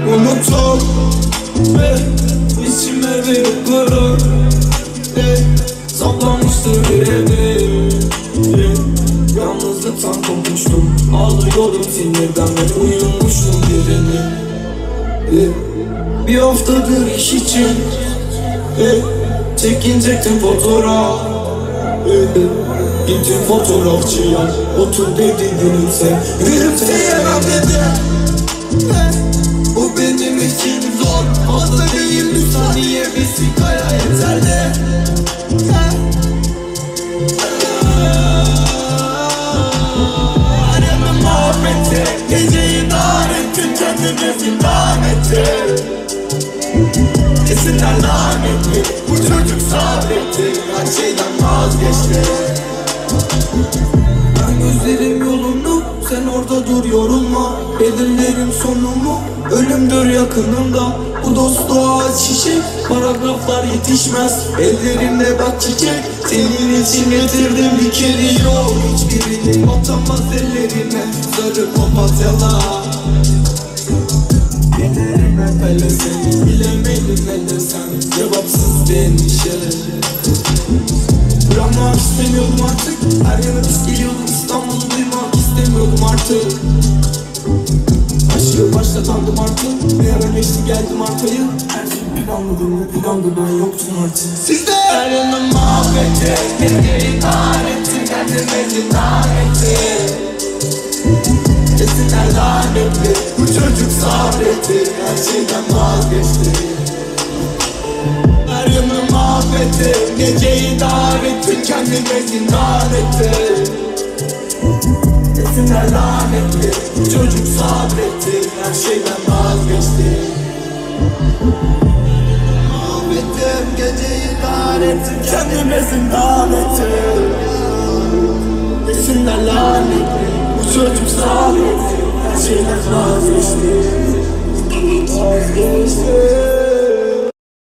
unutup içime verip vurur saplamıştır yüreğimi. Yalnızlıktan kopmuştum, ağlıyordum sinirden ve uyumuştum birini. Bir haftadır iş için çekinecektim fotoğraf. Gittim fotoğrafçıya, otur dedi gülümse. Gülümseyemem dedi. Bu benim için zor, fazla değil bir saniye, bir sigara yeterli. Arama muhabbeti, geceyi dar ettin, kendimi zindan ettin. Esinler lanetli, bu çocuk sabretti, her şeyden vazgeçti. Ben gözlerim yolunu, sen orada dur yorulma. Belirlerim sonumu, ölümdür yakınımda. Bu dostluğa çiçek, paragraflar yetişmez. Ellerimle bak çiçek, senin için getirdim bir kere yok. Hiçbirini atamaz ellerine, sarı papatyalar. Ellerime pelesin, bilemedim ne desem, cevapsız bir endişe. Bırakmak istemiyordum artık, her yana pis geliyordum, İstanbul'u duymak istemiyordum artık. Aşkı başlatandım artık, bir ara geçti geldim arkayı. Her şey planladım ve plandı, ben yoktum artık. Sizde her yana muhabbeti, geceyi dar ettin, kendime zindan ettin. Esinler lanetli, bu çocuk sabretti, her şeyden vazgeçti. Her yanı mahvettin, geceyi dar ettin, kendime zindan ettin. Esinler lanetli, bu çocuk sabretti, her şeyden vazgeçti. Mahvettim, geceyi dar ettin, kendime zindan ettin. Esinler lanetli, bu çocuk sabretti, her şeyden vazgeçti. Vazgeçti.